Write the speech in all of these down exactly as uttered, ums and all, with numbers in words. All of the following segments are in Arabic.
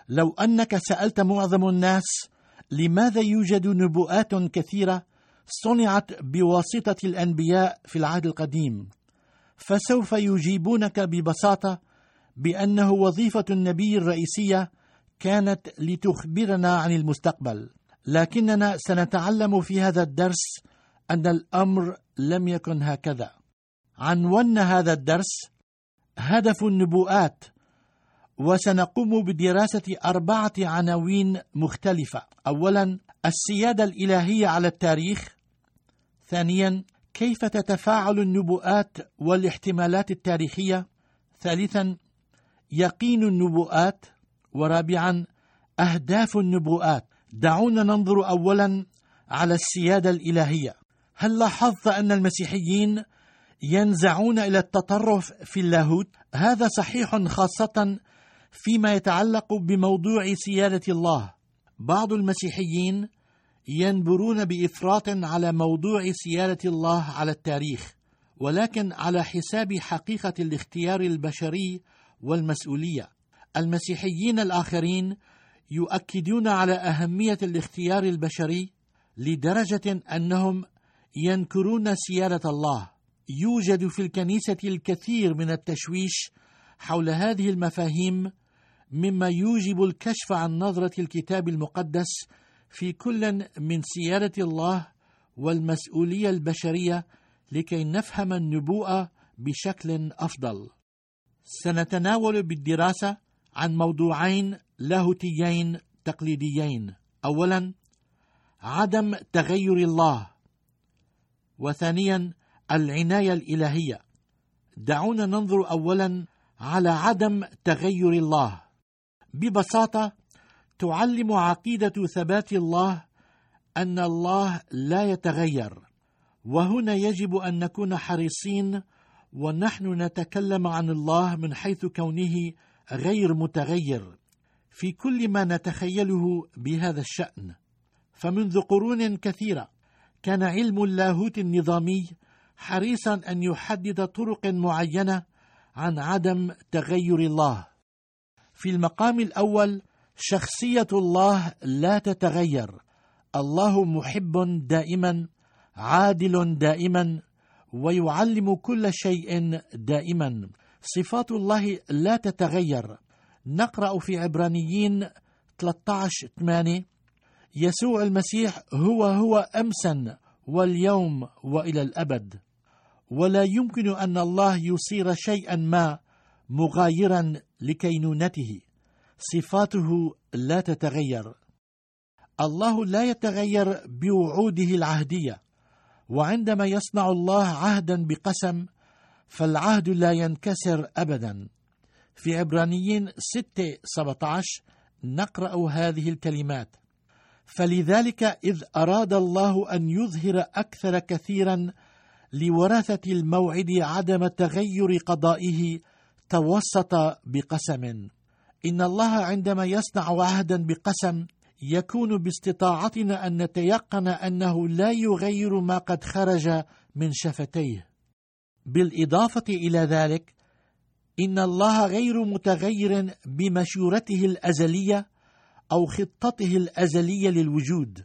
لو أنك سألت معظم الناس لماذا يوجد نبوءات كثيرة صنعت بواسطة الأنبياء في العهد القديم، فسوف يجيبونك ببساطة بأنه وظيفة النبي الرئيسية كانت لتخبرنا عن المستقبل. لكننا سنتعلم في هذا الدرس أن الأمر لم يكن هكذا. عنونا هذا الدرس هدف النبوءات، وسنقوم بدراسة أربعة عناوين مختلفة. أولا، السيادة الإلهية على التاريخ. ثانيا، كيف تتفاعل النبوءات والاحتمالات التاريخية. ثالثا، يقين النبوءات. ورابعا، أهداف النبوءات. دعونا ننظر أولا على السيادة الإلهية. هل لاحظت أن المسيحيين ينزعون إلى التطرف في اللاهوت؟ هذا صحيح خاصة فيما يتعلق بموضوع سيادة الله. بعض المسيحيين ينبرون بإفراط على موضوع سيادة الله على التاريخ، ولكن على حساب حقيقة الاختيار البشري والمسؤولية. المسيحيين الآخرين يؤكدون على أهمية الاختيار البشري لدرجة أنهم ينكرون سيادة الله. يوجد في الكنيسة الكثير من التشويش حول هذه المفاهيم، مما يوجب الكشف عن نظرة الكتاب المقدس في كل من سيادة الله والمسؤولية البشرية لكي نفهم النبوءة بشكل أفضل. سنتناول بالدراسة عن موضوعين لاهوتيين تقليديين. أولا، عدم تغير الله، وثانيا، العناية الإلهية. دعونا ننظر أولا على عدم تغير الله. ببساطة، تعلم عقيدة ثبات الله أن الله لا يتغير، وهنا يجب أن نكون حريصين ونحن نتكلم عن الله من حيث كونه غير متغير في كل ما نتخيله بهذا الشأن. فمنذ قرون كثيرة كان علم اللاهوت النظامي حريصا أن يحدد طرق معينة عن عدم تغير الله. في المقام الأول، شخصية الله لا تتغير. الله محب دائما، عادل دائما، ويعلم كل شيء دائما. صفات الله لا تتغير. نقرأ في عبرانيين ثلاثة عشر ثمانية: يسوع المسيح هو هو أمسا واليوم وإلى الأبد، ولا يمكن أن الله يصير شيئا ما مغايرا لكينونته. صفاته لا تتغير. الله لا يتغير بوعوده العهدية، وعندما يصنع الله عهدا بقسم فالعهد لا ينكسر أبدا. في عبرانيين ستة سبعة عشر نقرأ هذه الكلمات: فلذلك إذ أراد الله أن يظهر أكثر كثيرا لورثة الموعد عدم تغير قضائه توسط بقسم. إن الله عندما يصنع عهدا بقسم يكون باستطاعتنا أن نتيقن أنه لا يغير ما قد خرج من شفتيه. بالإضافة إلى ذلك، إن الله غير متغير بمشورته الأزلية أو خطته الأزلية للوجود.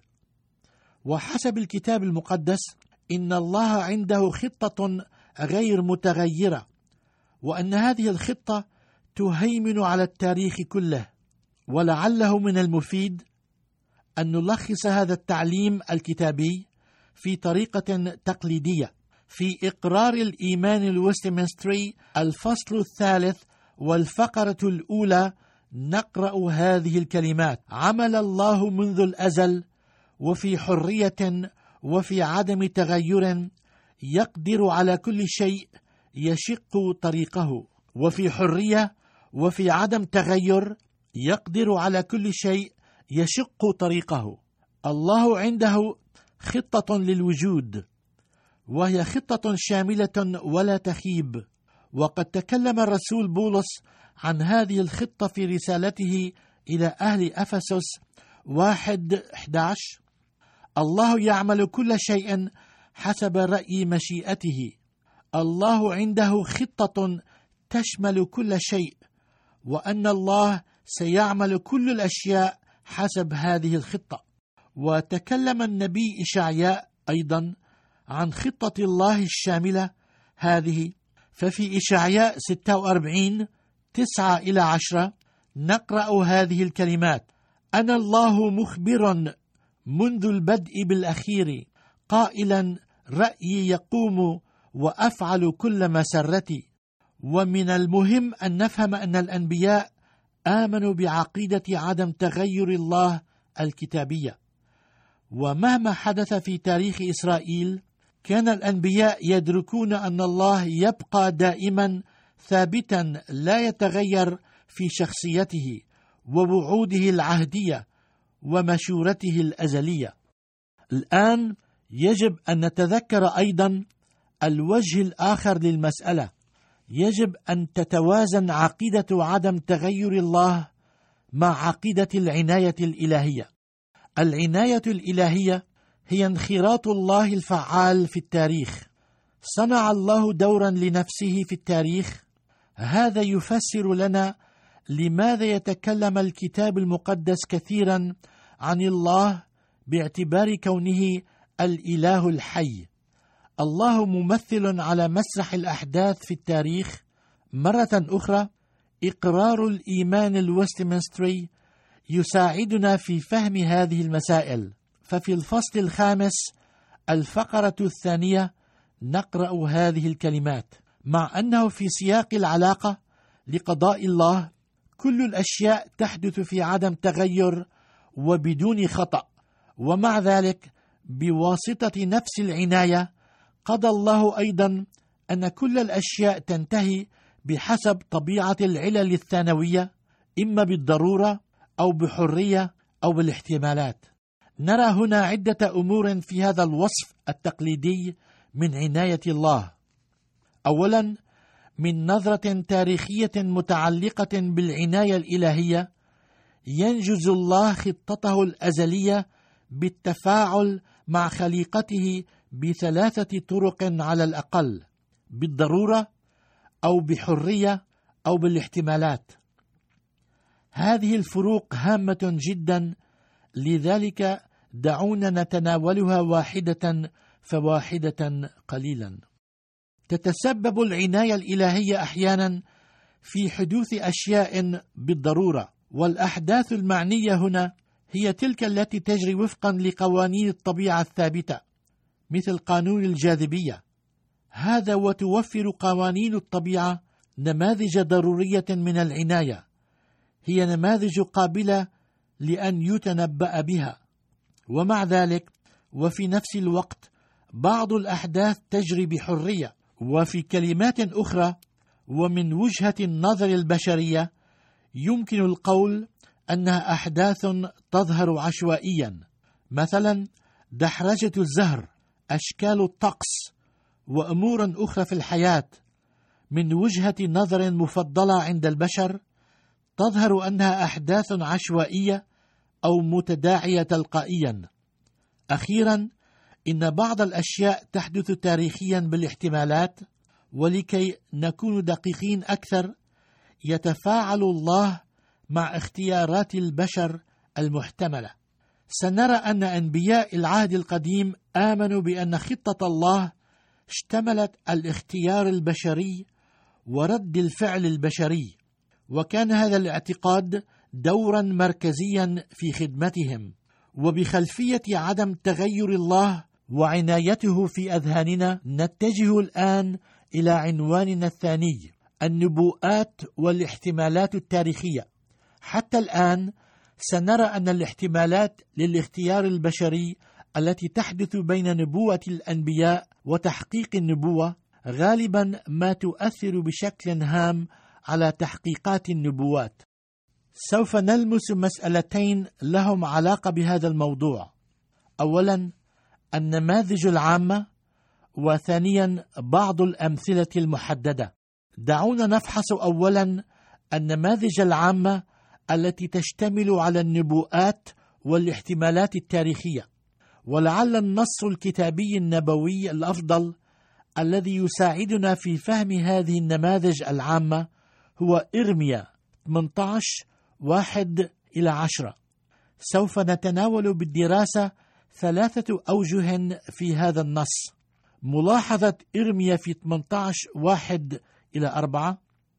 وحسب الكتاب المقدس، إن الله عنده خطة غير متغيرة، وأن هذه الخطة تهيمن على التاريخ كله. ولعله من المفيد أن نلخص هذا التعليم الكتابي في طريقة تقليدية. في إقرار الإيمان الوستمنستري الفصل الثالث والفقرة الأولى نقرأ هذه الكلمات: عمل الله منذ الأزل وفي حرية وفي عدم تغير يقدر على كل شيء يشق طريقه. وفي حرية وفي عدم تغير يقدر على كل شيء يشق طريقه. الله عنده خطة للوجود، وهي خطة شاملة ولا تخيب. وقد تكلم الرسول بولس عن هذه الخطة في رسالته إلى أهل أفسس واحد أحد عشر: الله يعمل كل شيء حسب رأي مشيئته. الله عنده خطة تشمل كل شيء، وأن الله سيعمل كل الأشياء حسب هذه الخطة. وتكلم النبي إشعياء أيضا عن خطة الله الشاملة هذه، ففي إشعياء ستة وأربعين تسعة إلى عشرة نقرأ هذه الكلمات: أنا الله مخبر منذ البدء بالأخير، قائلا رأيي يقوم وأفعل كل مسرتي. ومن المهم أن نفهم أن الأنبياء آمنوا بعقيدة عدم تغير الله الكتابية، ومهما حدث في تاريخ إسرائيل كان الأنبياء يدركون أن الله يبقى دائما ثابتا لا يتغير في شخصيته ووعوده العهدية ومشورته الأزلية. الآن يجب أن نتذكر أيضا الوجه الآخر للمسألة. يجب أن تتوازن عقيدة عدم تغير الله مع عقيدة العناية الإلهية. العناية الإلهية هي انخراط الله الفعال في التاريخ. صنع الله دورا لنفسه في التاريخ. هذا يفسر لنا لماذا يتكلم الكتاب المقدس كثيرا عن الله باعتبار كونه الإله الحي. الله ممثل على مسرح الأحداث في التاريخ. مرة أخرى، إقرار الإيمان الوستمنستري يساعدنا في فهم هذه المسائل. ففي الفصل الخامس الفقرة الثانية نقرأ هذه الكلمات: مع أنه في سياق العلاقة لقضاء الله كل الأشياء تحدث في عدم تغير وبدون خطأ، ومع ذلك بواسطة نفس العناية قضى الله أيضا أن كل الأشياء تنتهي بحسب طبيعة العلل الثانوية، إما بالضرورة أو بحرية أو بالاحتمالات. نرى هنا عدة أمور في هذا الوصف التقليدي من عناية الله. أولا، من نظرة تاريخية متعلقة بالعناية الإلهية، ينجز الله خطته الأزلية بالتفاعل مع خليقته بثلاثة طرق على الأقل: بالضرورة أو بحرية أو بالاحتمالات. هذه الفروق هامة جدا، لذلك دعونا نتناولها واحدة فواحدة قليلا. تتسبب العناية الإلهية أحيانا في حدوث أشياء بالضرورة، والأحداث المعنية هنا هي تلك التي تجري وفقا لقوانين الطبيعة الثابتة، مثل قانون الجاذبية. هذا وتوفر قوانين الطبيعة نماذج ضرورية من العناية، هي نماذج قابلة لأن يتنبأ بها. ومع ذلك وفي نفس الوقت بعض الأحداث تجري بحرية. وفي كلمات أخرى، ومن وجهة النظر البشرية، يمكن القول أنها أحداث تظهر عشوائيا، مثلا دحرجة الزهر، أشكال الطقس، وأمور أخرى في الحياة من وجهة نظر مفضلة عند البشر تظهر أنها أحداث عشوائية أو متداعية تلقائيا. أخيرا، إن بعض الأشياء تحدث تاريخيا بالاحتمالات. ولكي نكون دقيقين أكثر، يتفاعل الله مع اختيارات البشر المحتملة. سنرى أن أنبياء العهد القديم آمنوا بأن خطة الله اشتملت الاختيار البشري ورد الفعل البشري، وكان هذا الاعتقاد دورا مركزيا في خدمتهم. وبخلفية عدم تغير الله وعنايته في أذهاننا، نتجه الآن إلى عنواننا الثاني: النبوءات والاحتمالات التاريخية. حتى الآن سنرى أن الاحتمالات للاختيار البشري التي تحدث بين نبوة الأنبياء وتحقيق النبوة غالبا ما تؤثر بشكل هام على تحقيقات النبوات. سوف نلمس مسألتين لهم علاقة بهذا الموضوع: أولا النماذج العامة، وثانيا بعض الأمثلة المحددة. دعونا نفحص أولا النماذج العامة التي تشتمل على النبوءات والاحتمالات التاريخية. ولعل النص الكتابي النبوي الأفضل الذي يساعدنا في فهم هذه النماذج العامة هو إرميا ثمانية عشر واحد إلى عشرة. سوف نتناول بالدراسة ثلاثة أوجه في هذا النص: ملاحظة إرميا في ثمانية عشر واحد إلى أربعة،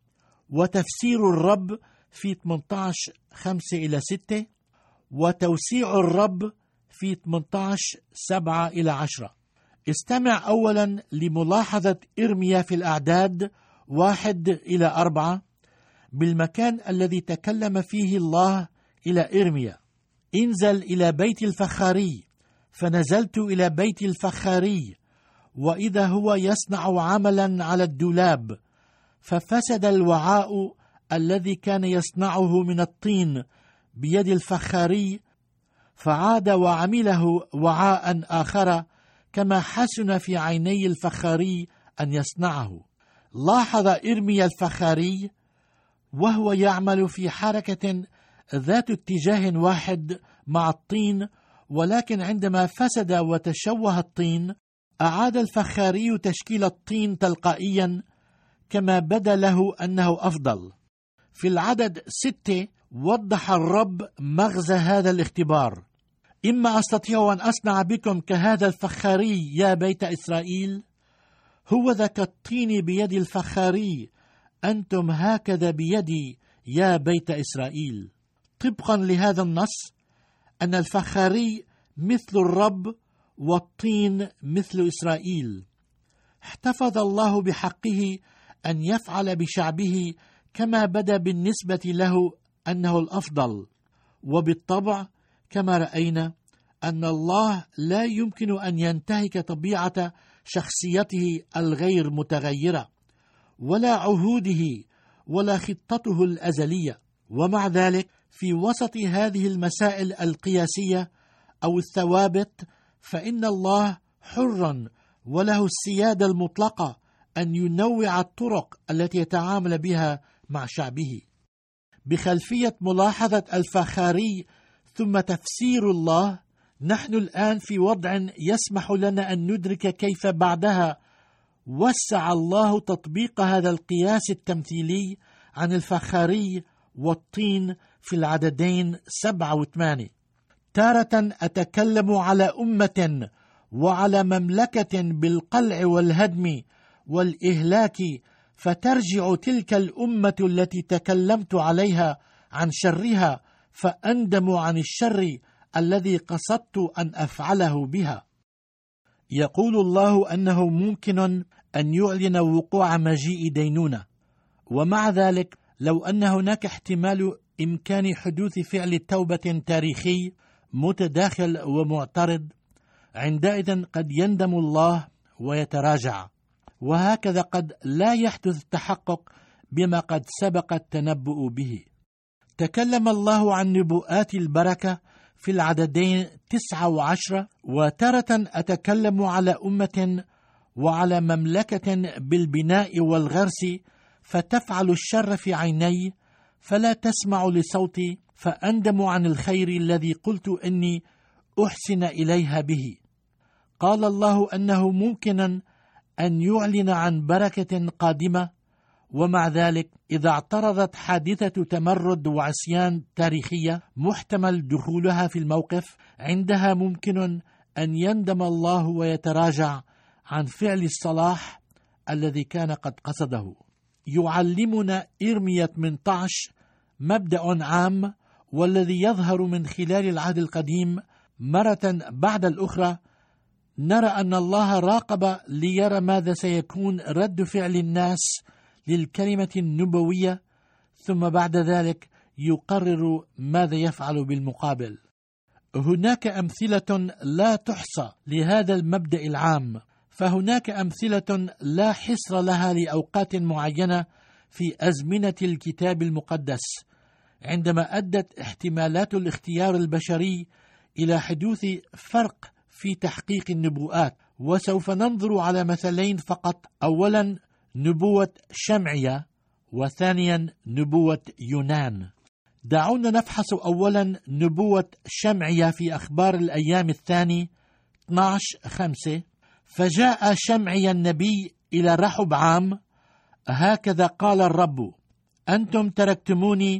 وتفسير الرب في ثمانية عشر خمسة إلى ستة، وتوسيع الرب في ثمانية عشر سبعة إلى عشرة. استمع أولا لملاحظة إرميا في الأعداد واحد إلى أربعة بالمكان الذي تكلم فيه الله إلى إرميا: انزل إلى بيت الفخاري. فنزلت إلى بيت الفخاري، وإذا هو يصنع عملا على الدولاب، ففسد الوعاء الذي كان يصنعه من الطين بيد الفخاري، فعاد وعمله وعاء آخر كما حسن في عيني الفخاري أن يصنعه. لاحظ إرميا الفخاري وهو يعمل في حركة ذات اتجاه واحد مع الطين، ولكن عندما فسد وتشوه الطين أعاد الفخاري تشكيل الطين تلقائيا كما بدا له أنه أفضل. في العدد ستة وضح الرب مغزى هذا الاختبار: إما أستطيع أن أصنع بكم كهذا الفخاري يا بيت إسرائيل؟ هو ذاك الطين بيد الفخاري، أنتم هكذا بيدي يا بيت إسرائيل. طبقا لهذا النص أن الفخاري مثل الرب والطين مثل إسرائيل. احتفظ الله بحقه أن يفعل بشعبه كما بدا بالنسبة له أنه الأفضل، وبالطبع كما رأينا أن الله لا يمكن أن ينتهك طبيعة شخصيته الغير متغيرة ولا عهوده ولا خطته الأزلية. ومع ذلك في وسط هذه المسائل القياسية أو الثوابت فإن الله حرا وله السيادة المطلقة أن ينوع الطرق التي يتعامل بها مع شعبه. بخلفية ملاحظة الفخاري ثم تفسير الله، نحن الآن في وضع يسمح لنا أن ندرك كيف بعدها وسع الله تطبيق هذا القياس التمثيلي عن الفخاري والطين في العددين سبعة وثمانية. تارة أتكلم على أمة وعلى مملكة بالقلع والهدم والإهلاك، فترجع تلك الأمة التي تكلمت عليها عن شرها، فأندم عن الشر الذي قصدت أن أفعله بها. يقول الله أنه ممكن أن يعلن وقوع مجيء دينونة، ومع ذلك لو أن هناك احتمال إمكان حدوث فعل توبة تاريخي متداخل ومعترض، عندئذ قد يندم الله ويتراجع، وهكذا قد لا يحدث التحقق بما قد سبق التنبؤ به. تكلم الله عن نبوءات البركة في العددين تسعة وعشرة، وتارة أتكلم على أمة وعلى مملكة بالبناء والغرس، فتفعل الشر في عيني فلا تسمع لصوتي، فأندم عن الخير الذي قلت إني أحسن إليها به. قال الله أنه ممكن أن يعلن عن بركة قادمة، ومع ذلك إذا اعترضت حادثة تمرد وعصيان تاريخية محتمل دخولها في الموقف، عندها ممكن أن يندم الله ويتراجع عن فعل الصلاح الذي كان قد قصده. يعلمنا إرميا ثمانية عشر مبدأ عام، والذي يظهر من خلال العهد القديم مرة بعد الأخرى. نرى أن الله راقب ليرى ماذا سيكون رد فعل الناس للكلمة النبوية، ثم بعد ذلك يقرر ماذا يفعل بالمقابل. هناك أمثلة لا تحصى لهذا المبدأ العام، فهناك أمثلة لا حصر لها لأوقات معينة في أزمنة الكتاب المقدس، عندما أدت احتمالات الاختيار البشري إلى حدوث فرق في تحقيق النبوءات. وسوف ننظر على مثلين فقط: أولا نبوة شمعية، وثانيا نبوة يونان. دعونا نفحص أولا نبوة شمعية في أخبار الأيام الثاني اثني عشر خمسة. فجاء شمعي النبي إلى رحب عام، هكذا قال الرب: أنتم تركتموني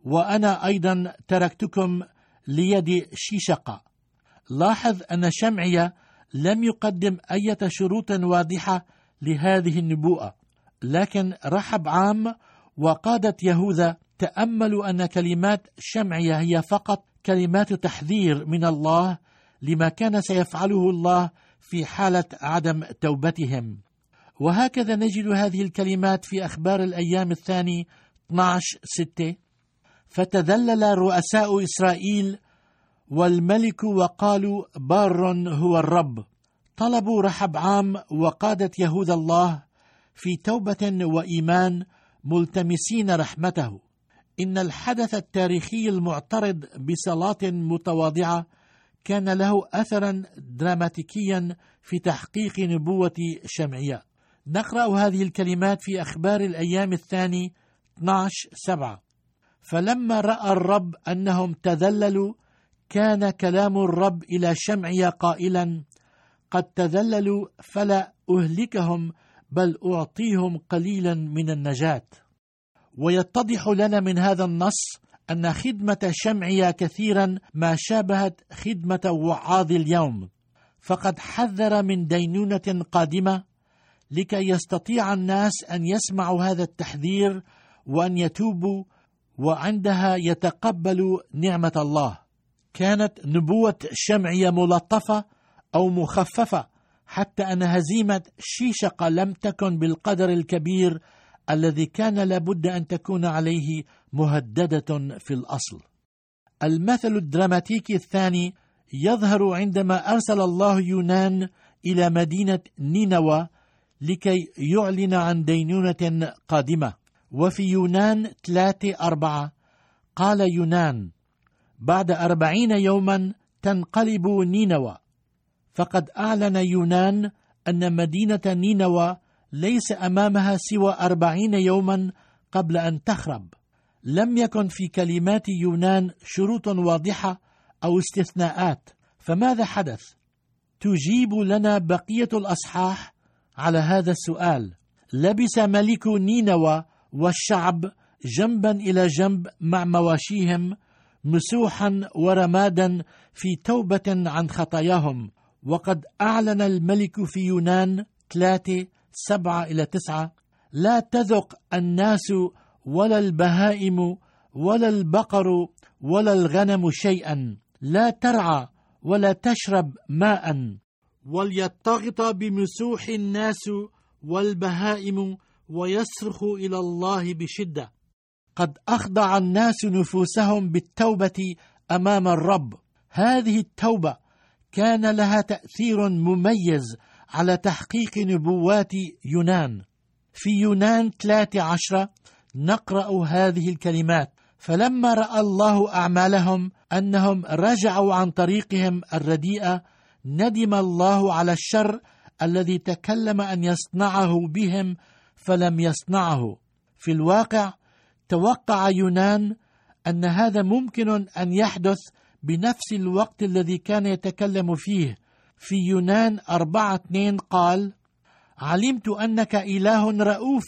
وأنا أيضا تركتكم ليد شيشقة. لاحظ أن شمعيا لم يقدم أي شروط واضحة لهذه النبوءة، لكن رحبعام وقادة يهوذا تأملوا أن كلمات شمعيا هي فقط كلمات تحذير من الله لما كان سيفعله الله في حالة عدم توبتهم. وهكذا نجد هذه الكلمات في أخبار الأيام الثاني اثني عشر ستة: فتذلل رؤساء إسرائيل والملك وقالوا بار هو الرب. طلبوا رحبعام وقادة يهوذا الله في توبة وإيمان ملتمسين رحمته. إن الحدث التاريخي المعترض بصلاة متواضعة كان له أثرا دراماتيكيا في تحقيق نبوة شمعيا. نقرأ هذه الكلمات في أخبار الأيام الثاني اثني عشر سبعة: فلما رأى الرب أنهم تذللوا كان كلام الرب إلى شمعيا قائلا: قد تذللوا فلا أهلكهم بل أعطيهم قليلا من النجاة. ويتضح لنا من هذا النص أن خدمة شمعيا كثيرا ما شابهت خدمة وعاظ اليوم، فقد حذر من دينونة قادمة لكي يستطيع الناس أن يسمعوا هذا التحذير وأن يتوبوا، وعندها يتقبلوا نعمة الله. كانت نبوة شمعيا ملطفة أو مخففة، حتى أن هزيمة شيشقة لم تكن بالقدر الكبير الذي كان لابد أن تكون عليه مهددة في الأصل. المثل الدراماتيكي الثاني يظهر عندما أرسل الله يونان إلى مدينة نينوى لكي يعلن عن دينونة قادمة. وفي يونان ثلاثة أربعة قال يونان: بعد أربعين يوما تنقلب نينوى. فقد أعلن يونان أن مدينة نينوى ليس أمامها سوى أربعين يوما قبل أن تخرب. لم يكن في كلمات يونان شروط واضحة أو استثناءات. فماذا حدث؟ تجيب لنا بقية الأصحاح على هذا السؤال. لبس ملك نينوى والشعب جنبا إلى جنب مع مواشيهم مسوحا ورمادا في توبة عن خطاياهم. وقد أعلن الملك في يونان ثلاثة سبعة إلى تسعة: لا تذق الناس ولا البهائم ولا البقر ولا الغنم شيئا، لا ترعى ولا تشرب ماء، وليضطغط بمسوح الناس والبهائم ويصرخ إلى الله بشدة. قد أخضع الناس نفوسهم بالتوبة أمام الرب. هذه التوبة كان لها تأثير مميز على تحقيق نبوات يونان. في يونان ثلاثة عشر نقرأ هذه الكلمات: فلما رأى الله أعمالهم أنهم رجعوا عن طريقهم الرديئة ندم الله على الشر الذي تكلم أن يصنعه بهم فلم يصنعه. في الواقع توقع يونان أن هذا ممكن أن يحدث بنفس الوقت الذي كان يتكلم فيه. في يونان أربعة اثنين قال: علمت أنك إله رؤوف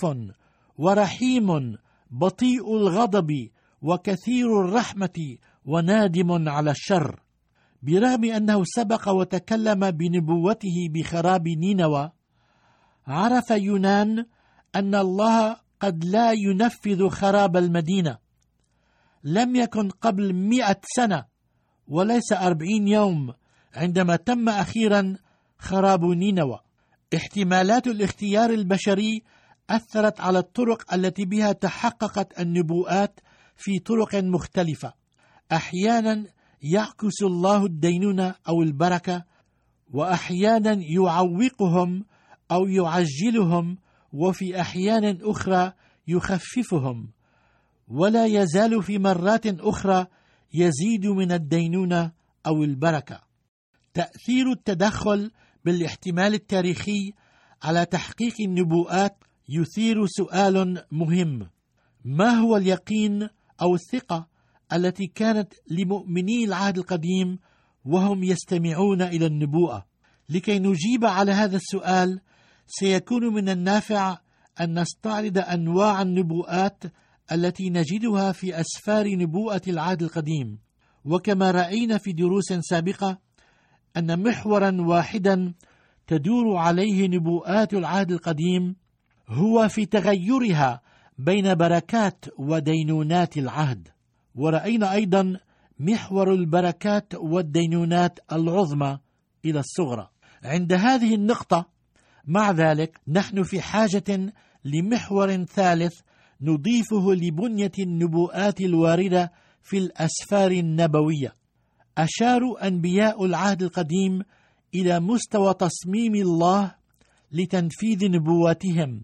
ورحيم بطيء الغضب وكثير الرحمة ونادم على الشر. برغم أنه سبق وتكلم بنبوته بخراب نينوى، عرف يونان أن الله قد لا ينفذ خراب المدينة. لم يكن قبل مئة سنة وليس أربعين يوم عندما تم أخيرا خراب نينوى. احتمالات الاختيار البشري أثرت على الطرق التي بها تحققت النبوءات في طرق مختلفة. أحيانا يعكس الله الدينونة أو البركة، وأحيانا يعوقهم أو يعجلهم، وفي أحيان أخرى يخففهم، ولا يزال في مرات أخرى يزيد من الدينونة أو البركة. تأثير التدخل بالاحتمال التاريخي على تحقيق النبوءات يثير سؤال مهم: ما هو اليقين أو الثقة التي كانت لمؤمني العهد القديم وهم يستمعون إلى النبوءة؟ لكي نجيب على هذا السؤال سيكون من النافع أن نستعرض أنواع النبوءات التي نجدها في أسفار نبوءة العهد القديم. وكما رأينا في دروس سابقة أن محورا واحدا تدور عليه نبوءات العهد القديم هو في تغيرها بين بركات ودينونات العهد. ورأينا أيضا محور البركات والدينونات العظمى إلى الصغرى. عند هذه النقطة مع ذلك نحن في حاجة لمحور ثالث نضيفه لبنية النبوءات الواردة في الأسفار النبوية. أشار أنبياء العهد القديم إلى مستوى تصميم الله لتنفيذ نبواتهم.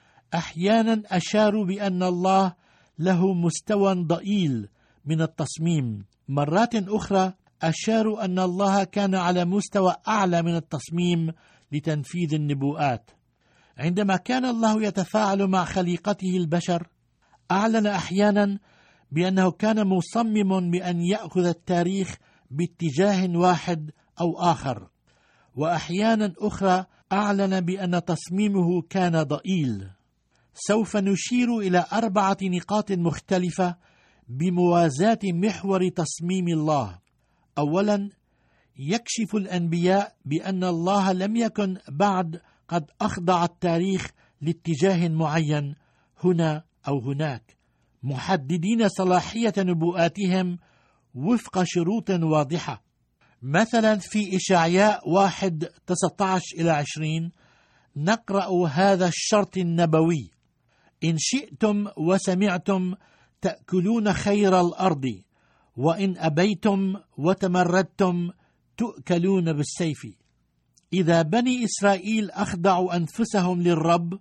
أحيانا أشاروا بأن الله له مستوى ضئيل من التصميم، مرات أخرى أشاروا أن الله كان على مستوى أعلى من التصميم لتنفيذ النبوءات. عندما كان الله يتفاعل مع خليقته البشر، أعلن أحيانا بأنه كان مصمم بأن يأخذ التاريخ باتجاه واحد أو آخر، وأحيانا أخرى أعلن بأن تصميمه كان ضئيل. سوف نشير إلى أربعة نقاط مختلفة بموازاة محور تصميم الله. أولا، يكشف الأنبياء بأن الله لم يكن بعد قد أخضع التاريخ لاتجاه معين هنا أو هناك، محددين صلاحية نبوءاتهم وفق شروط واضحة. مثلا في إشعياء واحد تسعة عشر إلى عشرين نقرأ هذا الشرط النبوي: إن شئتم وسمعتم تأكلون خير الأرض، وإن أبيتم وتمردتم تؤكلون بالسيف. إذا بني إسرائيل أخضعوا أنفسهم للرب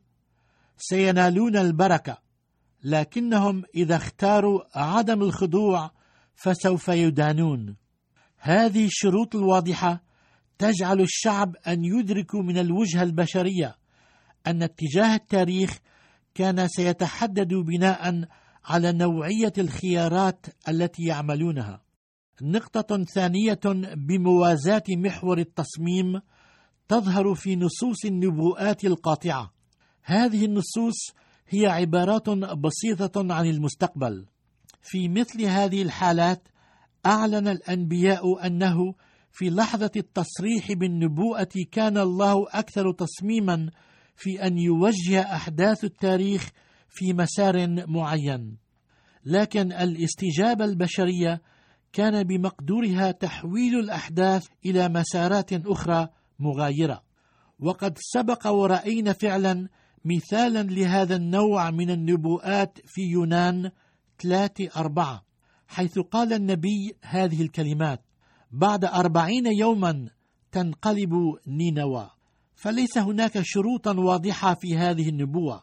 سينالون البركة، لكنهم إذا اختاروا عدم الخضوع فسوف يدانون. هذه الشروط الواضحة تجعل الشعب أن يدركوا من الوجهة البشرية أن اتجاه التاريخ كان سيتحدد بناء على نوعية الخيارات التي يعملونها. نقطة ثانية بموازاة محور التصميم تظهر في نصوص النبوءات القاطعة. هذه النصوص هي عبارات بسيطة عن المستقبل. في مثل هذه الحالات أعلن الأنبياء أنه في لحظة التصريح بالنبوءة كان الله أكثر تصميما في أن يوجه أحداث التاريخ في مسار معين، لكن الاستجابة البشرية كان بمقدورها تحويل الأحداث إلى مسارات أخرى مغايرة. وقد سبق ورأينا فعلا مثالا لهذا النوع من النبوءات في يونان ثلاثة أربعة، حيث قال النبي هذه الكلمات: بعد أربعين يوما تنقلب نينوى. فليس هناك شروطا واضحة في هذه النبوة،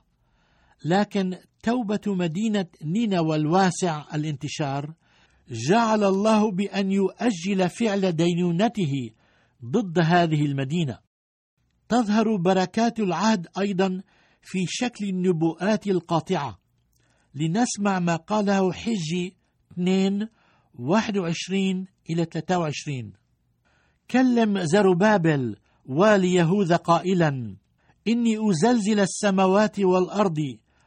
لكن توبة مدينة نينوى الواسع الانتشار جعل الله بأن يؤجل فعل دينونته ضد هذه المدينة. تظهر بركات العهد أيضا في شكل النبوءات القاطعة. لنسمع ما قاله حجي اثنين واحد وعشرين إلى ثلاثة وعشرين: كلم زربابل والي يهوذا قائلا: إني أزلزل السماوات والأرض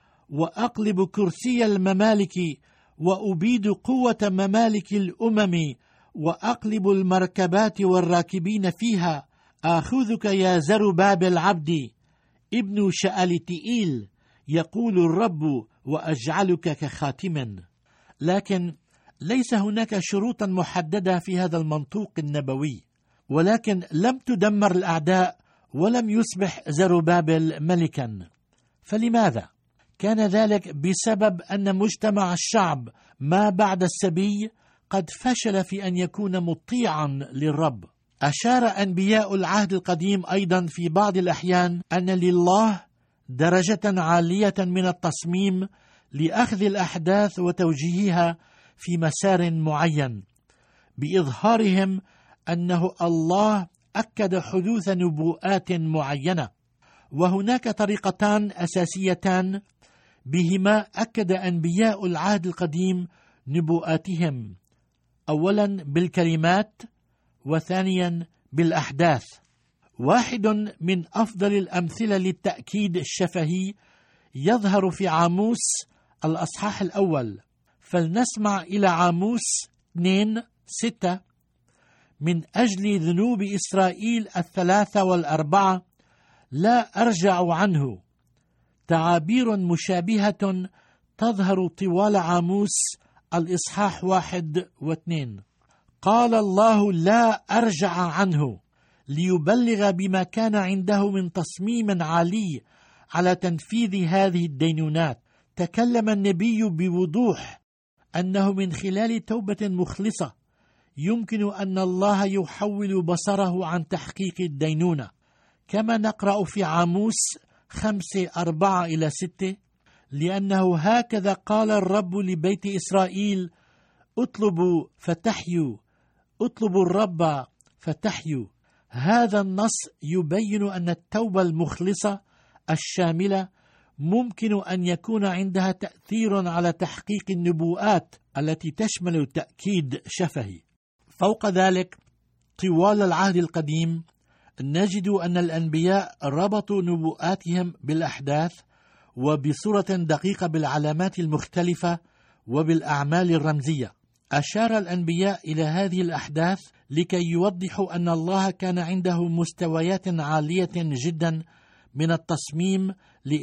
وأقلب كرسي الممالك وأبيد قوة ممالك الأمم وأقلب المركبات والراكبين فيها. آخذك يا زربابل عبدي ابن شألتئيل يقول الرب وأجعلك كخاتم. لكن ليس هناك شروطا محددة في هذا المنطوق النبوي، ولكن لم تدمر الأعداء ولم يصبح زربابل ملكا. فلماذا؟ كان ذلك بسبب أن مجتمع الشعب ما بعد السبي قد فشل في أن يكون مطيعا للرب. أشار أنبياء العهد القديم أيضا في بعض الأحيان أن لله درجة عالية من التصميم لأخذ الأحداث وتوجيهها في مسار معين، بإظهارهم أنه الله أكد حدوث نبوءات معينة. وهناك طريقتان أساسيتان بهما أكد أنبياء العهد القديم نبوءاتهم: أولا بالكلمات، وثانيا بالأحداث. واحد من أفضل الأمثلة للتأكيد الشفهي يظهر في عاموس الأصحاح الأول. فلنسمع إلى عاموس اثنين ستة: من أجل ذنوب إسرائيل الثلاثة والأربعة لا أرجع عنه. تعابير مشابهة تظهر طوال عاموس الإصحاح واحد واثنين. قال الله لا أرجع عنه ليبلغ بما كان عنده من تصميم عالي على تنفيذ هذه الدينونات. تكلم النبي بوضوح أنه من خلال توبة مخلصة يمكن أن الله يحول بصره عن تحقيق الدينونة، كما نقرأ في عاموس خمسة أربعة إلى ستة: لأنه هكذا قال الرب لبيت إسرائيل: اطلبوا فتحيوا، اطلبوا الرب فتحيوا. هذا النص يبين أن التوبة المخلصة الشاملة ممكن أن يكون عندها تأثير على تحقيق النبوءات التي تشمل تأكيد شفهي. فوق ذلك، طوال العهد القديم نجد أن الأنبياء ربطوا نبوءاتهم بالأحداث وبصورة دقيقة بالعلامات المختلفة وبالأعمال الرمزية. أشار الأنبياء إلى هذه الأحداث لكي يوضحوا أن الله كان عنده مستويات عالية جدا من التصميم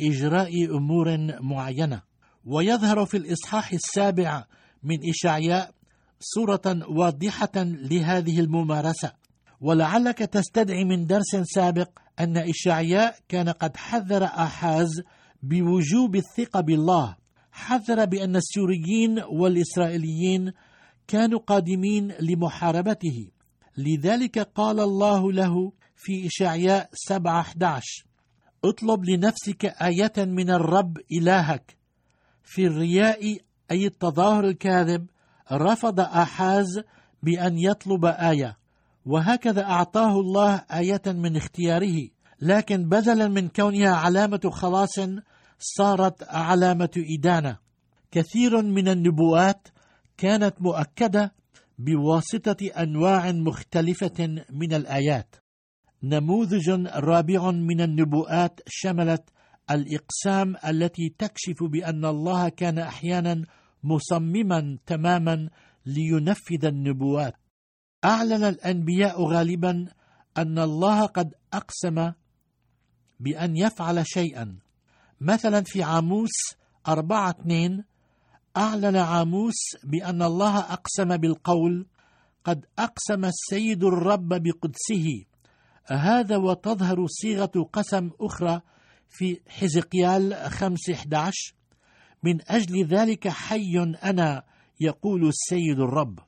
لإجراء أمور معينة. ويظهر في الإصحاح السابع من إشعياء صورة واضحة لهذه الممارسة. ولعلك تستدعي من درس سابق أن إشعياء كان قد حذر آحاز بوجوب الثقة بالله. حذر بأن السوريين والإسرائيليين كانوا قادمين لمحاربته. لذلك قال الله له في إشعياء سبعة أحد عشر: اطلب لنفسك آية من الرب إلهك. في الرياء أي التظاهر الكاذب رفض آحاز بأن يطلب آية، وهكذا أعطاه الله آية من اختياره، لكن بدلا من كونها علامة خلاص صارت علامة إدانة. كثير من النبوءات كانت مؤكدة بواسطة أنواع مختلفة من الآيات. نموذج رابع من النبوءات شملت الإقسام التي تكشف بأن الله كان أحيانا مصمما تماما لينفذ النبوات. أعلن الأنبياء غالبا أن الله قد أقسم بأن يفعل شيئا. مثلا في عاموس أربعة اثنين أعلن عاموس بأن الله أقسم بالقول: قد أقسم السيد الرب بقدسه. هذا وتظهر صيغة قسم أخرى في حزقيال خمسة أحد عشر: من أجل ذلك حي أنا يقول السيد الرب.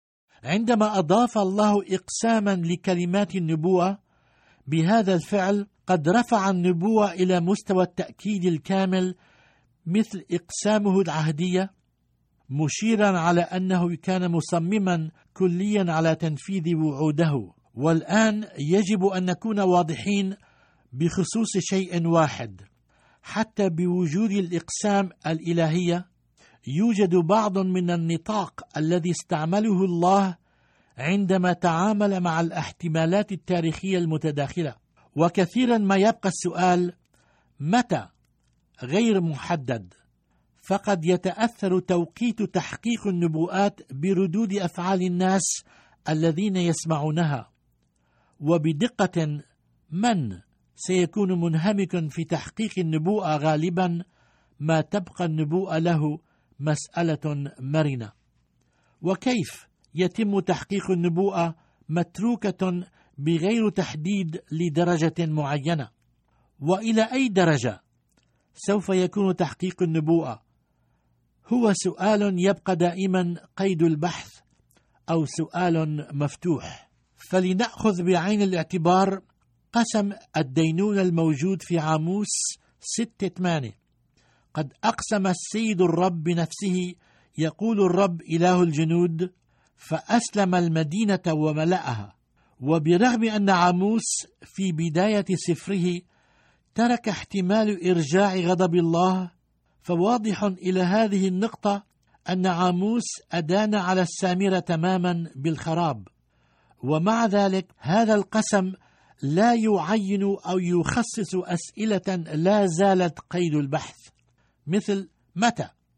عندما أضاف الله إقساما لكلمات النبوة بهذا الفعل، قد رفع النبوة إلى مستوى التأكيد الكامل مثل إقسامه العهدية، مشيرا على أنه كان مصمما كليا على تنفيذ وعوده. والآن يجب أن نكون واضحين بخصوص شيء واحد: حتى بوجود الإقسام الإلهية يوجد بعض من النطاق الذي استعمله الله عندما تعامل مع الاحتمالات التاريخية المتداخلة. وكثيرا ما يبقى السؤال متى غير محدد، فقد يتأثر توقيت تحقيق النبوءات بردود أفعال الناس الذين يسمعونها. وبدقة من سيكون منهمكا في تحقيق النبوءة؟ غالبا ما تبقى النبوءة له مسألة مرنة. وكيف يتم تحقيق النبوءة متروكة بغير تحديد لدرجة معينة؟ وإلى أي درجة سوف يكون تحقيق النبوءة؟ هو سؤال يبقى دائما قيد البحث أو سؤال مفتوح. فلنأخذ بعين الاعتبار قسم الدينون الموجود في عاموس ستة ثمانية: قد أقسم السيد الرب بنفسه يقول الرب إله الجنود، فأسلم المدينة وملأها. وبرغم أن عاموس في بداية سفره ترك احتمال إرجاع غضب الله، فواضح إلى هذه النقطة أن عاموس أدان على السامرة تماما بالخراب. ومع ذلك هذا القسم لا يعين أو يخصص أسئلة لا زالت قيد البحث، مثل متى؟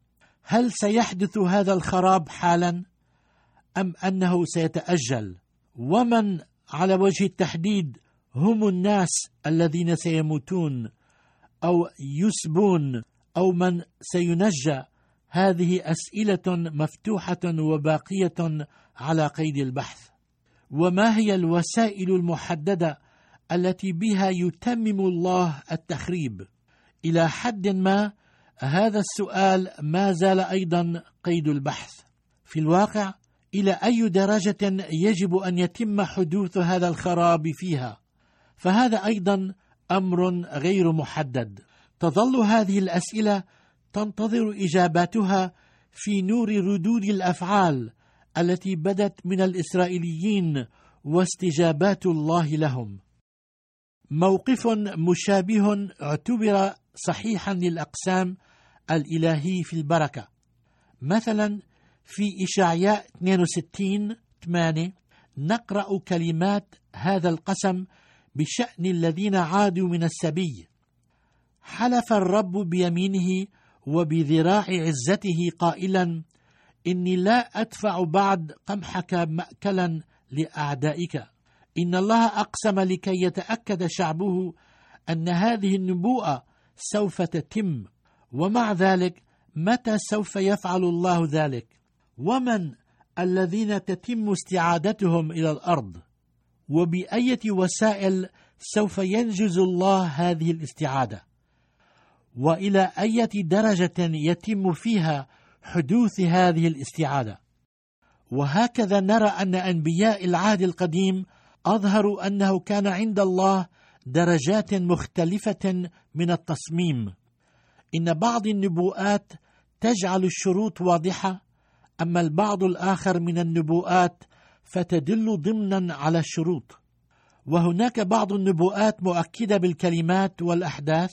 هل سيحدث هذا الخراب حالا أم أنه سيتأجل؟ ومن على وجه التحديد هم الناس الذين سيموتون أو يسبون أو من سينجى؟ هذه أسئلة مفتوحة وباقية على قيد البحث. وما هي الوسائل المحددة التي بها يتمم الله التخريب؟ إلى حد ما هذا السؤال ما زال أيضا قيد البحث. في الواقع إلى أي درجة يجب أن يتم حدوث هذا الخراب فيها؟ فهذا أيضا أمر غير محدد. تظل هذه الأسئلة تنتظر إجاباتها في نور ردود الأفعال التي بدت من الإسرائيليين واستجابات الله لهم. موقف مشابه اعتبر صحيحا للأقسام الإلهي في البركة. مثلا في إشعياء اثنين وستين ثمانية نقرأ كلمات هذا القسم بشأن الذين عادوا من السبي: حلف الرب بيمينه وبذراع عزته قائلا: إني لا أدفع بعد قمحك مأكلا لأعدائك. إن الله أقسم لكي يتأكد شعبه أن هذه النبوءة سوف تتم. ومع ذلك متى سوف يفعل الله ذلك؟ ومن الذين تتم استعادتهم إلى الأرض؟ وبأية وسائل سوف ينجز الله هذه الاستعادة؟ وإلى أي درجة يتم فيها حدوث هذه الاستعادة؟ وهكذا نرى أن أنبياء العهد القديم أظهروا أنه كان عند الله درجات مختلفة من التصميم. إن بعض النبوءات تجعل الشروط واضحة، أما البعض الآخر من النبوءات فتدل ضمنا على الشروط. وهناك بعض النبوءات مؤكدة بالكلمات والأحداث،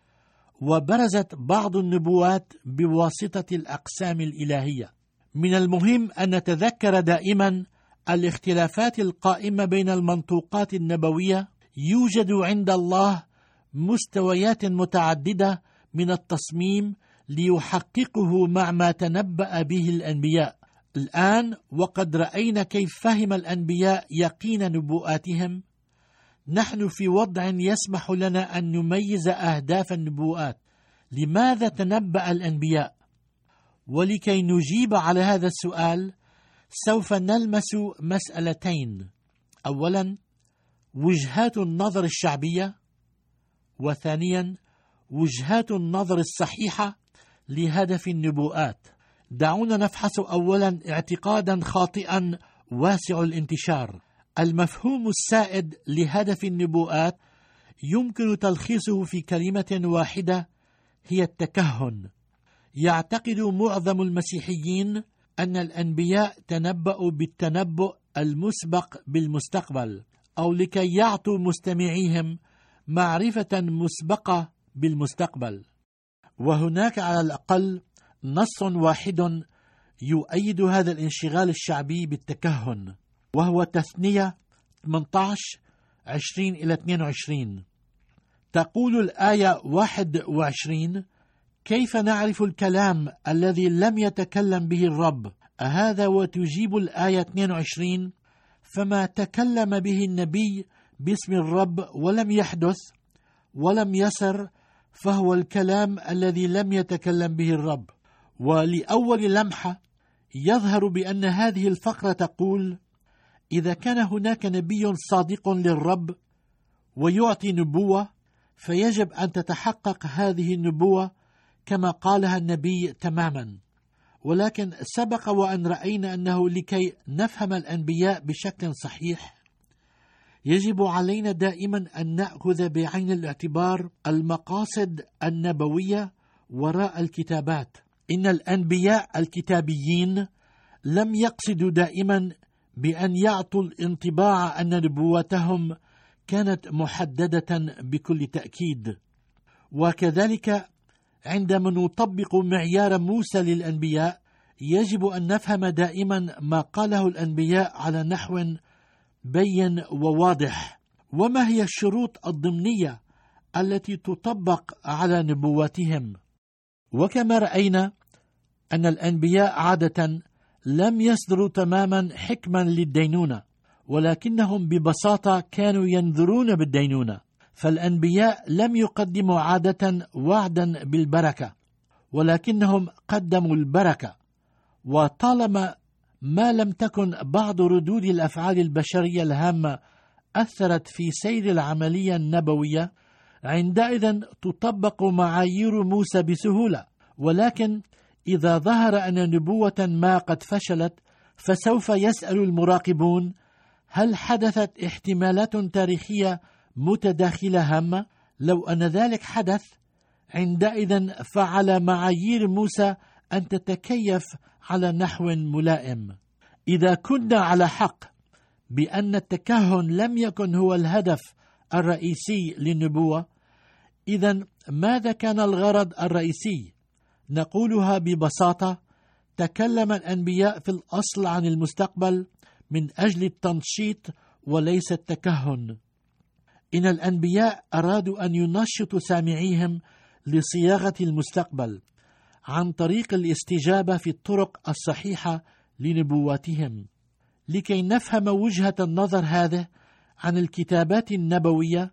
وبرزت بعض النبوات بواسطة الأقسام الإلهية. من المهم أن نتذكر دائما الاختلافات القائمة بين المنطوقات النبوية. يوجد عند الله مستويات متعددة من التصميم ليحققه مع ما تنبأ به الأنبياء. الآن وقد رأينا كيف فهم الأنبياء يقين نبوءاتهم، نحن في وضع يسمح لنا أن نميز أهداف النبوءات. لماذا تنبأ الأنبياء؟ ولكي نجيب على هذا السؤال سوف نلمس مسألتين: أولا وجهات النظر الشعبية، وثانيا وجهات النظر الصحيحة لهدف النبوءات. دعونا نفحص أولا اعتقادا خاطئا واسع الانتشار. المفهوم السائد لهدف النبوءات يمكن تلخيصه في كلمة واحدة، هي التكهن. يعتقد معظم المسيحيين أن الأنبياء تنبأوا بالتنبؤ المسبق بالمستقبل، أو لكي يعطوا مستمعيهم معرفة مسبقة بالمستقبل. وهناك على الأقل نص واحد يؤيد هذا الانشغال الشعبي بالتكهن، وهو تثنية ثمانية عشر عشرين إلى اثنين وعشرين. تقول الآية واحد وعشرين: كيف نعرف الكلام الذي لم يتكلم به الرب؟ أهذا؟ وتجيب الآية اثنين وعشرين: فما تكلم به النبي باسم الرب ولم يحدث ولم يسر، فهو الكلام الذي لم يتكلم به الرب. ولأول لمحة يظهر بأن هذه الفقرة تقول: إذا كان هناك نبي صادق للرب ويعطي نبوة، فيجب أن تتحقق هذه النبوة كما قالها النبي تماما. ولكن سبق وأن رأينا أنه لكي نفهم الأنبياء بشكل صحيح يجب علينا دائما أن نأخذ بعين الاعتبار المقاصد النبوية وراء الكتابات. إن الأنبياء الكتابيين لم يقصدوا دائما بأن يعطوا الانطباع أن نبوتهم كانت محددة بكل تأكيد. وكذلك عندما نطبق معيار موسى للأنبياء يجب أن نفهم دائما ما قاله الأنبياء على نحو بين وواضح. وما هي الشروط الضمنية التي تطبق على نبواتهم؟ وكما رأينا أن الأنبياء عادة لم يصدروا تماما حكما للدينونة، ولكنهم ببساطة كانوا ينذرون بالدينونة. فالأنبياء لم يقدموا عادة وعدا بالبركة، ولكنهم قدموا البركة. وطالما ما لم تكن بعض ردود الأفعال البشرية الهامة أثرت في سير العملية النبوية، عندئذ تطبق معايير موسى بسهولة. ولكن إذا ظهر أن نبوة ما قد فشلت، فسوف يسأل المراقبون: هل حدثت احتمالات تاريخية متداخلة هامة؟ لو أن ذلك حدث، عندئذ فعلى معايير موسى أن تتكيف على نحو ملائم. إذا كنا على حق بأن التكهن لم يكن هو الهدف الرئيسي للنبوة، إذن ماذا كان الغرض الرئيسي؟ نقولها ببساطة: تكلم الأنبياء في الأصل عن المستقبل من أجل التنشيط وليس التكهن. إن الأنبياء أرادوا أن ينشطوا سامعيهم لصياغة المستقبل عن طريق الاستجابة في الطرق الصحيحة لنبواتهم. لكي نفهم وجهة النظر هذه عن الكتابات النبوية،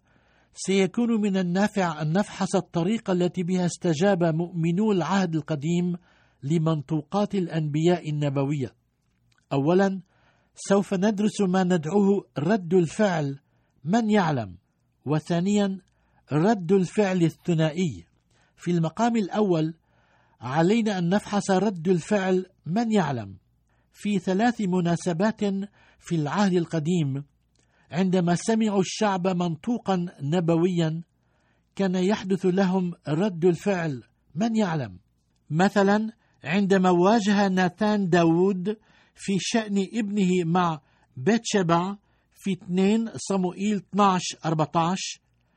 سيكون من النافع أن نفحص الطريقة التي بها استجاب مؤمنو العهد القديم لمنطوقات الأنبياء النبوية. أولا، سوف ندرس ما ندعوه رد الفعل من يعلم، وثانيا رد الفعل الثنائي. في المقام الأول علينا أن نفحص رد الفعل من يعلم في ثلاث مناسبات في العهد القديم. عندما سمعوا الشعب منطوقا نبويا، كان يحدث لهم رد الفعل من يعلم. مثلا عندما واجه ناثان داود في شأن ابنه مع بيتشبع في اثنين صموئيل اثني عشر أربعة عشر: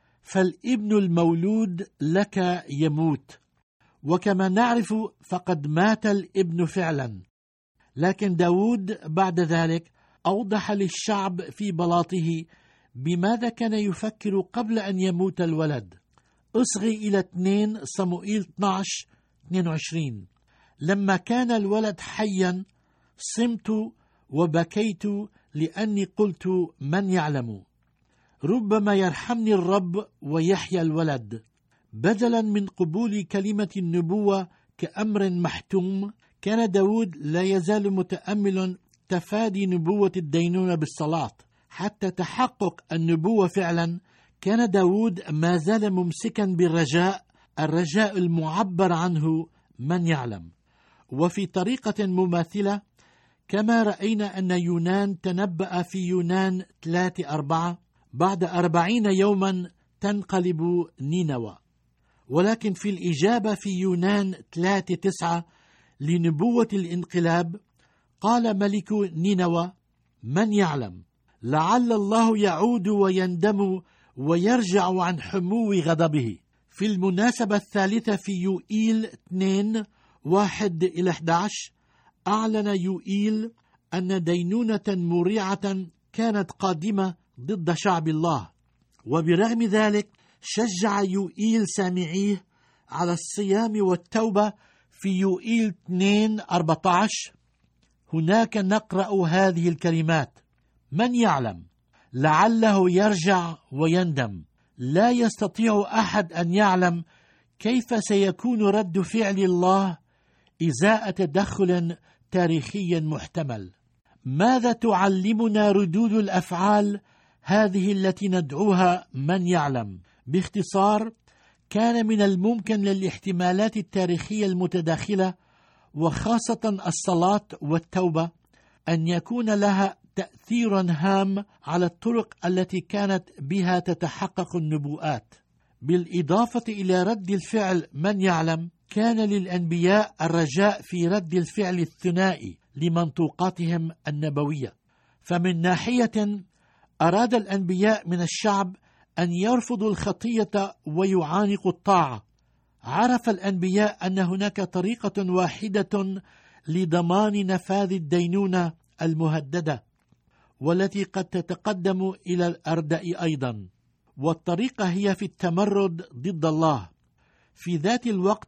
فالابن المولود لك يموت. وكما نعرف فقد مات الابن فعلا، لكن داود بعد ذلك أوضح للشعب في بلاطه بماذا كان يفكر قبل أن يموت الولد. أصغي إلى اثنين صموئيل اثني عشر اثنين وعشرين: لما كان الولد حيا صمت وبكيت لأني قلت من يعلم، ربما يرحمني الرب ويحيى الولد. بدلا من قبول كلمة النبوة كأمر محتوم، كان داود لا يزال متأملا تفادي نبوة الدينونة بالصلاة. حتى تحقق النبوة فعلا، كان داود ما زال ممسكا بالرجاء، الرجاء المعبر عنه من يعلم. وفي طريقة مماثلة، كما رأينا أن يونان تنبأ في يونان ثلاثة أربعة: بعد أربعين يوما تنقلب نينوى. ولكن في الإجابة في يونان ثلاثة تسعة لنبوة الانقلاب، قال ملك نينوى: من يعلم، لعل الله يعود ويندم ويرجع عن حمو غضبه. في المناسبة الثالثة في يوئيل اثنين واحد إلى أحد عشر، أعلن يوئيل أن دينونة مريعة كانت قادمة ضد شعب الله. وبرغم ذلك شجع يوئيل سامعيه على الصيام والتوبة. في يوئيل اثنين أربعة عشر هناك نقرأ هذه الكلمات: من يعلم، لعله يرجع ويندم. لا يستطيع أحد أن يعلم كيف سيكون رد فعل الله إزاء تدخل تاريخي محتمل. ماذا تعلمنا ردود الأفعال هذه التي ندعوها من يعلم؟ باختصار، كان من الممكن للاحتمالات التاريخية المتداخلة، وخاصة الصلاة والتوبة، أن يكون لها تأثير هام على الطرق التي كانت بها تتحقق النبوءات. بالإضافة إلى رد الفعل من يعلم، كان للأنبياء الرجاء في رد الفعل الثنائي لمنطوقاتهم النبوية. فمن ناحية، أراد الأنبياء من الشعب أن يرفضوا الخطية ويعانقوا الطاعة. عرف الأنبياء أن هناك طريقة واحدة لضمان نفاذ الدينونة المهددة، والتي قد تتقدم إلى الأرداء أيضا، والطريقة هي في التمرد ضد الله. في ذات الوقت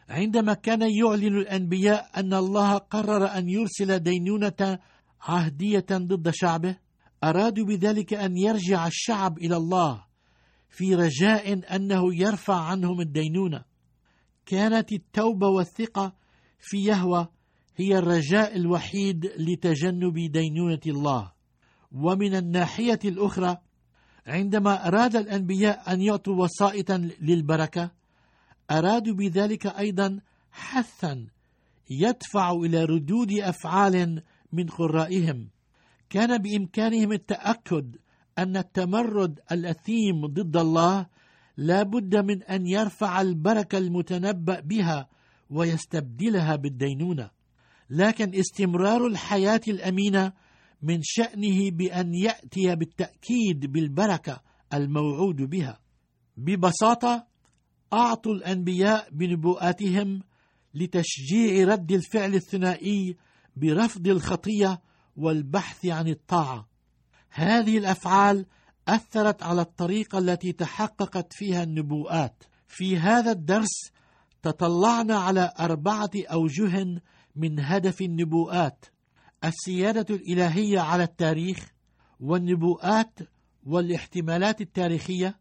عندما كان يعلن الأنبياء أن الله قرر أن يرسل دينونة عهدية ضد شعبه، أرادوا بذلك أن يرجع الشعب إلى الله في رجاء أنه يرفع عنهم الدينونة. كانت التوبة والثقة في يهوه هي الرجاء الوحيد لتجنب دينونة الله. ومن الناحية الأخرى، عندما أراد الأنبياء أن يعطوا وسائطا للبركة، أرادوا بذلك أيضا حثا يدفع إلى ردود أفعال من قرائهم. كان بإمكانهم التأكد أن التمرد الأثيم ضد الله لا بد من أن يرفع البركة المتنبأ بها ويستبدلها بالدينونة. لكن استمرار الحياة الأمينة من شأنه بأن يأتي بالتأكيد بالبركة الموعود بها. ببساطة، أعطوا الأنبياء بنبوءاتهم لتشجيع رد الفعل الثنائي برفض الخطية والبحث عن الطاعة. هذه الأفعال أثرت على الطريقة التي تحققت فيها النبوءات. في هذا الدرس تطلعنا على أربعة أوجه من هدف النبوءات: السيادة الإلهية على التاريخ، والنبوءات والاحتمالات التاريخية،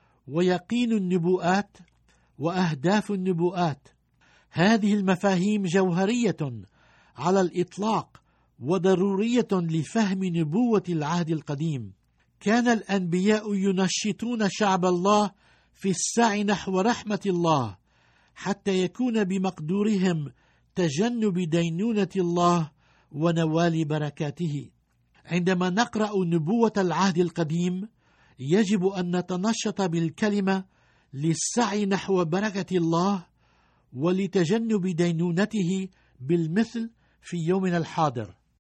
ويقين النبوءات، وأهداف النبوءات. هذه المفاهيم جوهرية على الإطلاق وضرورية لفهم نبوة العهد القديم. كان الأنبياء ينشطون شعب الله في السعي نحو رحمة الله حتى يكون بمقدورهم تجنب دينونة الله ونوال بركاته. عندما نقرأ نبوة العهد القديم، يجب أن نتنشط بالكلمة للسعي نحو بركة الله ولتجنب دينونته بالمثل في يومنا الحاضر.